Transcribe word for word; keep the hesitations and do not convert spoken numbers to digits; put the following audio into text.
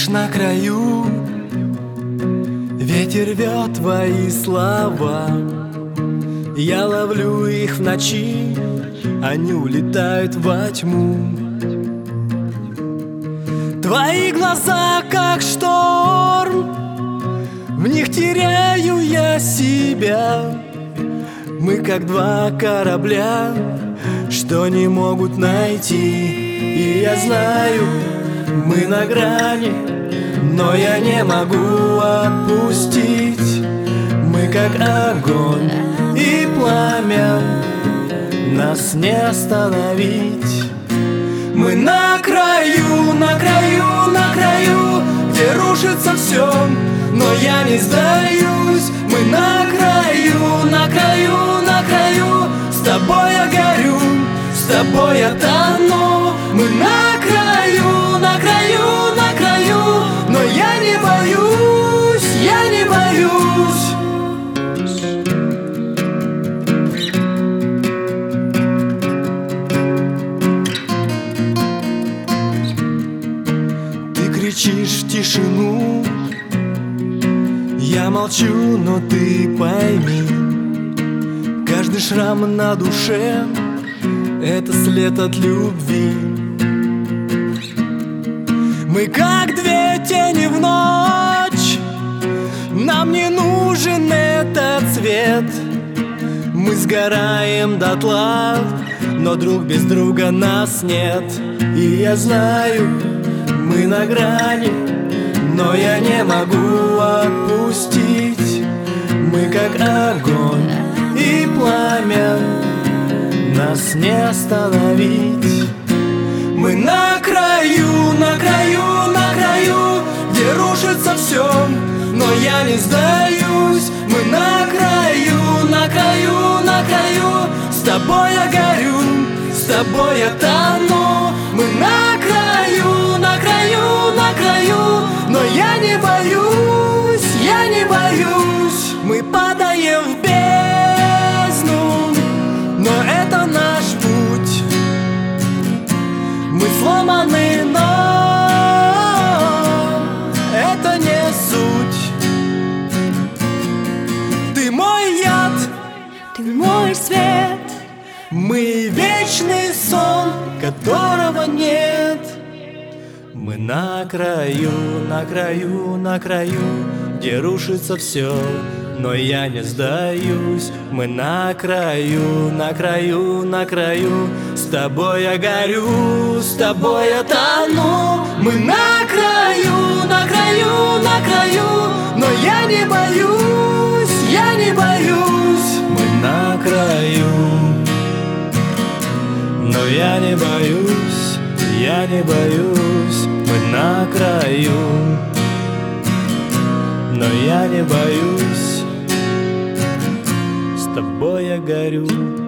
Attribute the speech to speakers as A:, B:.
A: стоишь на краю, ветер рвет твои слова. Я ловлю их в ночи, они улетают во тьму. Твои глаза как шторм, в них теряю я себя. Мы как два корабля, что не могут найти. И я знаю, мы на грани, но я не могу отпустить. Мы как огонь и пламя, нас не остановить. Мы на краю, на краю, на краю, где рушится все, но я не сдаюсь. Мы на краю, на краю, на краю, с тобой я горю, с тобой я тону. Мы на краю, на краю, на краю, но я не боюсь, я не боюсь. Ты кричишь в тишину, я молчу, но ты пойми, каждый шрам на душе — это след от любви. Мы как две тени в ночь, нам не нужен этот свет. Мы сгораем дотла, но друг без друга нас нет. И я знаю, мы на грани, но я не могу отпустить. Мы как огонь и пламя, нас не остановить. Мы на краю, на краю, на краю, где рушится все, но я не сдаюсь. Мы на краю, на краю, на краю, с тобой я горю, с тобой я тону. Мы на краю, на краю, на краю, но я не боюсь, я не боюсь. Мы падаем в бездну, но это наш путь. Мы сломаны, но это не суть. Ты мой яд,
B: ты мой свет,
A: мы вечный сон, которого нет. Мы на краю, на краю, на краю, где рушится все, но я не сдаюсь. Мы на краю, на краю, на краю, с тобой я горю, с тобой я тону. Мы на краю, на краю, на краю, но я не боюсь, я не боюсь. Мы на краю, но я не боюсь, я не боюсь. Мы на краю, но я не боюсь. С тобой я горю.